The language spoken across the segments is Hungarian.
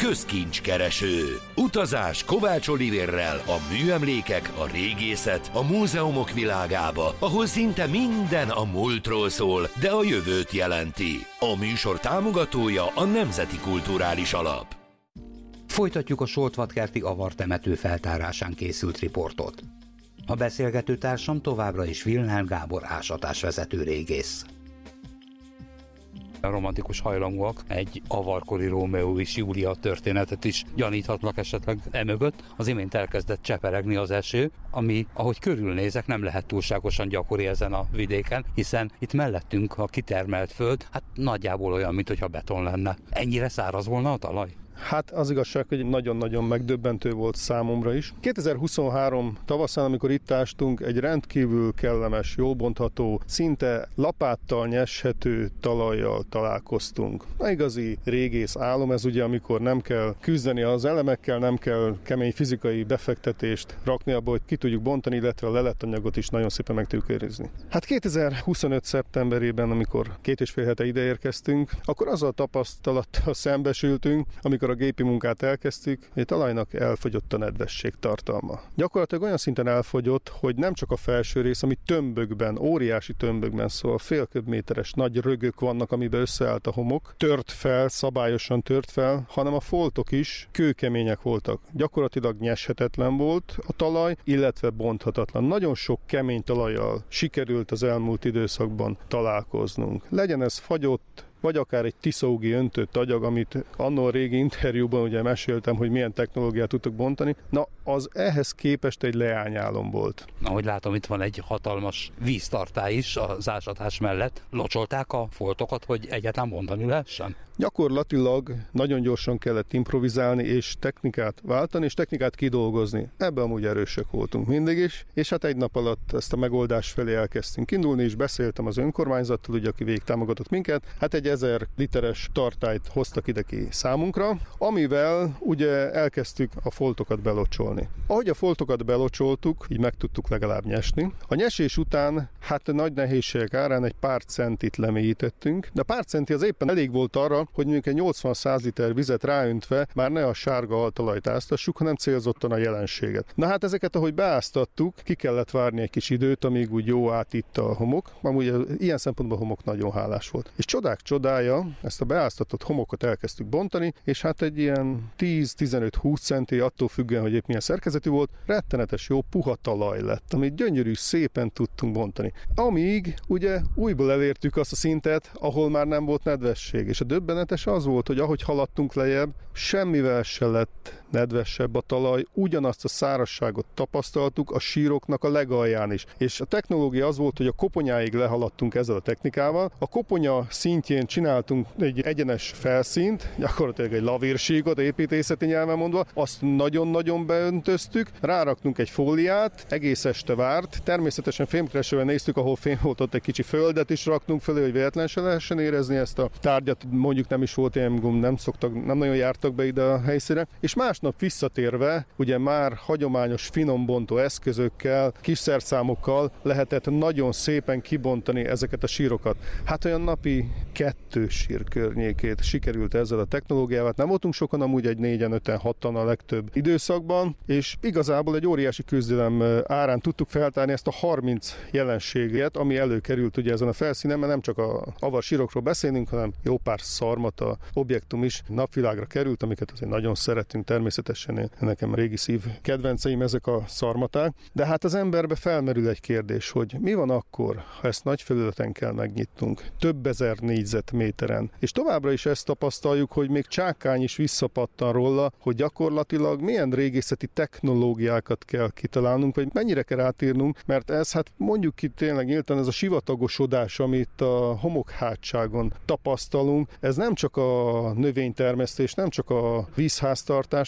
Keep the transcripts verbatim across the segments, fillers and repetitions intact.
közkincskereső. Utazás Kovács Olivérrel a műemlékek, a régészet, a múzeumok világába, ahol szinte minden a múltról szól, de a jövőt jelenti. A műsor támogatója a Nemzeti Kulturális Alap. Folytatjuk a Soltvatkerti avartemető feltárásán készült riportot. A beszélgető társam továbbra is Wilhelm Gábor ásatásvezető régész. A romantikus hajlamúak egy avarkori Rómeó és Júlia történetet is gyaníthatnak esetleg emögött. Az imént elkezdett cseperegni az eső, ami, ahogy körülnézek, nem lehet túlságosan gyakori ezen a vidéken, hiszen itt mellettünk a kitermelt föld, hát nagyjából olyan, mintha beton lenne. Ennyire száraz volna a talaj? Hát az igazság, hogy nagyon-nagyon megdöbbentő volt számomra is. kétezer-huszonhárom tavaszán, amikor itt ástunk, egy rendkívül kellemes, jól bontható, szinte lapáttal nyeshető talajjal találkoztunk. A igazi régész álom ez ugye, amikor nem kell küzdeni az elemekkel, nem kell kemény fizikai befektetést rakni abba, hogy ki tudjuk bontani, illetve a leletanyagot is nagyon szépen meg tudjuk őrizni. Hát kétezer-huszonöt szeptemberében, amikor két és fél hete ide érkeztünk, akkor azzal a tapasztalattal szembesültünk, amikor a gépi munkát elkezdtük, hogy a talajnak elfogyott a nedvesség tartalma. Gyakorlatilag olyan szinten elfogyott, hogy nem csak a felső rész, ami tömbökben, óriási tömbökben, szóval fél köbméteres nagy rögök vannak, amiben összeállt a homok, tört fel, szabályosan tört fel, hanem a foltok is kőkemények voltak. Gyakorlatilag nyeshetetlen volt a talaj, illetve bonthatatlan. Nagyon sok kemény talajjal sikerült az elmúlt időszakban találkoznunk. Legyen ez fagyott, vagy akár egy tiszógi öntött agyag, amit annól a régi interjúban ugye meséltem, hogy milyen technológiát tudtok bontani. Na, az ehhez képest egy leányálom volt. Ahogy látom, itt van egy hatalmas víztartály is az ásatás mellett. Locsolták a foltokat, hogy egyáltalán bontani lehessen? Gyakorlatilag nagyon gyorsan kellett improvizálni, és technikát váltani, és technikát kidolgozni. Ebben amúgy erősek voltunk mindig is, és hát egy nap alatt ezt a megoldás felé elkezdtünk indulni, és beszéltem az önkormányzattal, ugye, aki végig támogatott minket. Hát egy ezer literes tartályt hoztak ide ki számunkra, amivel ugye elkezdtük a foltokat belocsolni. Ahogy a foltokat belocsoltuk, így meg tudtuk legalább nyesni. A nyesés után hát nagy nehézségek árán egy pár centit lemélyítettünk, de a pár centi az éppen elég volt arra, hogy mondjuk egy nyolcvan-száz liter vizet ráöntve már ne a sárga altalajt áztassuk, hanem célzottan a jelenséget. Na hát ezeket, ahogy beáztattuk, ki kellett várni egy kis időt, amíg úgy jó átitta a homok. Amúgy ilyen szempontból a homok nagyon hálás volt. És csodák csodája, ezt a beáztatott homokot elkezdtük bontani, és hát egy ilyen tíz-tizenöt-húsz centi, attól függően, hogy épp milyen szerkezetű volt, rettenetes jó puha talaj lett, amit gyönyörű, szépen tudtunk bontani. Amíg ugye újból elértük azt a szintet, ahol már nem volt nedvesség, és a döbbenetes az volt, hogy ahogy haladtunk lejjebb, semmivel se lett nedvesebb a talaj, ugyanazt a szárazságot tapasztaltuk a síroknak a legalján is. És a technológia az volt, hogy a koponyáig lehaladtunk ezzel a technikával. A koponya szintjén csináltunk egy egyenes felszínt, gyakorlatilag egy lavírsíkot, építészeti nyelven mondva, azt nagyon-nagyon beöntöztük, ráraktunk egy fóliát, egész este várt, természetesen fémkeresővel néztük, ahol fém volt, ott egy kicsi földet is raktunk fölé, hogy véletlen se lehessen érezni ezt a tárgyat, mondjuk nem is volt ilyen gum, nem szoktak, nem nagyon jártak be ide a helyszínre, és másnap visszatérve, ugye már hagyományos finombontó eszközökkel, kis szerszámokkal lehetett nagyon szépen kibontani ezeket a sírokat. Hát olyan napi kettő sír környékét sikerült ezzel a technológiával. Nem voltunk sokan, amúgy egy négyen, öten, hatan a legtöbb időszakban, és igazából egy óriási küzdelem árán tudtuk feltárni ezt a harminc jelenséget, ami előkerült ugye ezen a felszínen, mert nem csak a avar sírokról beszélünk, hanem jó pár szarmata objektum is napvilágra került, amiket azért nagyon szeretünk, természetesen nekem régi szív kedvenceim ezek a szarmaták, de hát az emberbe felmerül egy kérdés, hogy mi van akkor, ha ezt nagy felületen kell megnyitnunk, több ezer négyzetméteren, és továbbra is ezt tapasztaljuk, hogy még csákány is visszapattan róla, hogy gyakorlatilag milyen régészeti technológiákat kell kitalálnunk, vagy mennyire kell átírnunk, mert ez hát mondjuk ki tényleg nyíltan ez a sivatagosodás, amit a homokhátságon tapasztalunk, ez nem csak a növénytermesztés, nem csak a vízháztartást,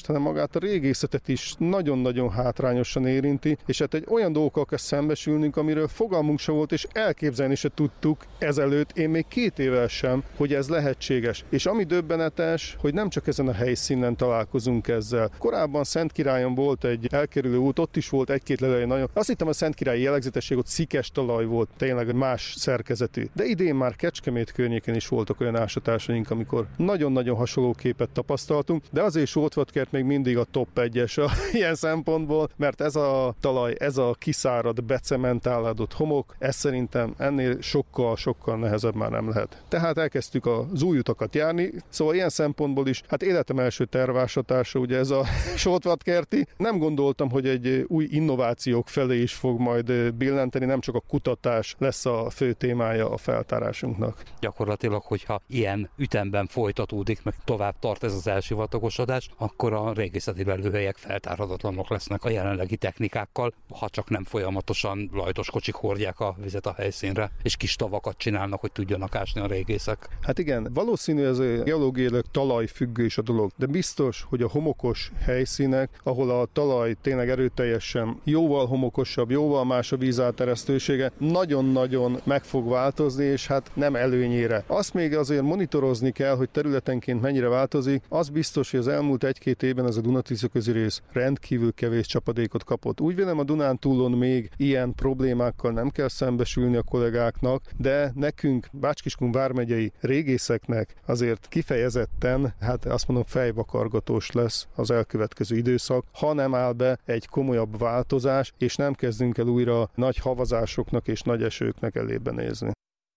hanem magát a régészetet is nagyon-nagyon hátrányosan érinti, és hát egy olyan dolgokkal kell szembesülnünk, amiről fogalmunk sem volt, és elképzelni se tudtuk ezelőtt, én még két évvel sem, hogy ez lehetséges. És ami döbbenetes, hogy nem csak ezen a helyszínen találkozunk ezzel. Korábban Szentkirályon volt egy elkerülő út, ott is volt egy-két lelej nagyon. Azt hittem, a szentkirályi jellegzetesség ott szikes talaj volt, tényleg más szerkezetű. De idén már Kecskemét környékén is voltak olyan ásatásaink, amikor nagyon-nagyon hasonló képet tapasztaltunk, de azért Soltvatkert még mindig a top egyes a ilyen szempontból, mert ez a talaj, ez a kiszárad, becementálódott homok, ez szerintem ennél sokkal-sokkal nehezebb már nem lehet. Tehát elkezdtük az új utakat járni, szóval ilyen szempontból is, hát életem első tervásatása, ugye ez a Soltvatkerti. Nem gondoltam, hogy egy új innovációk felé is fog majd billenteni, nem csak a kutatás lesz a fő témája a feltárásunknak. Gyakorlatilag, hogyha ilyen ütemben folytatódik, meg tovább tart ez az elsivatagosodás, akkor a régészeti lelőhelyek feltárhatatlanok lesznek a jelenlegi technikákkal, ha csak nem folyamatosan lajtos kocsik hordják a vizet a helyszínre, és kis tavakat csinálnak, hogy tudjanak ásni a régészek. Hát igen, valószínű ez a geológiailag talajfüggő is a dolog, de biztos, hogy a homokos helyszínek, ahol a talaj tényleg erőteljesen jóval homokosabb, jóval más a vízáteresztősége, nagyon-nagyon meg fog változni, és hát nem előnyére. Azt még azért monitorozni kell, hogy területenként mennyire változik. Az biztos, hogy az elmúlt egy-két évben ez a Duna-Tisza-közi rész rendkívül kevés csapadékot kapott. Úgy vélem, a Dunántúlon még ilyen problémákkal nem kell szembesülni a kollégáknak, de nekünk, Bács-Kiskun vármegyei régészeknek azért kifejezetten, hát azt mondom, fejvakargatós lesz az elkövetkező időszak, ha nem áll be egy komolyabb változás, és nem kezdünk el újra nagy havazásoknak és nagy esőknek elébe nézni.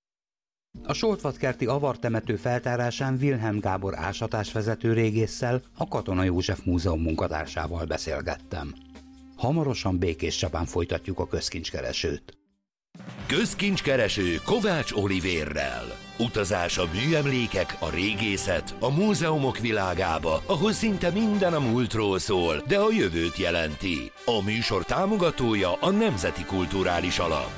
A Soltvatkerti avartemető feltárásán Wilhelm Gábor ásatásvezető régésszel, a Katona József Múzeum munkatársával beszélgettem. Hamarosan Békéscsabán folytatjuk a közkincskeresőt. Közkincskereső Kovács Olivérrel. Utazás a műemlékek, a régészet, a múzeumok világába, ahol szinte minden a múltról szól, de a jövőt jelenti. A műsor támogatója a Nemzeti Kulturális Alap.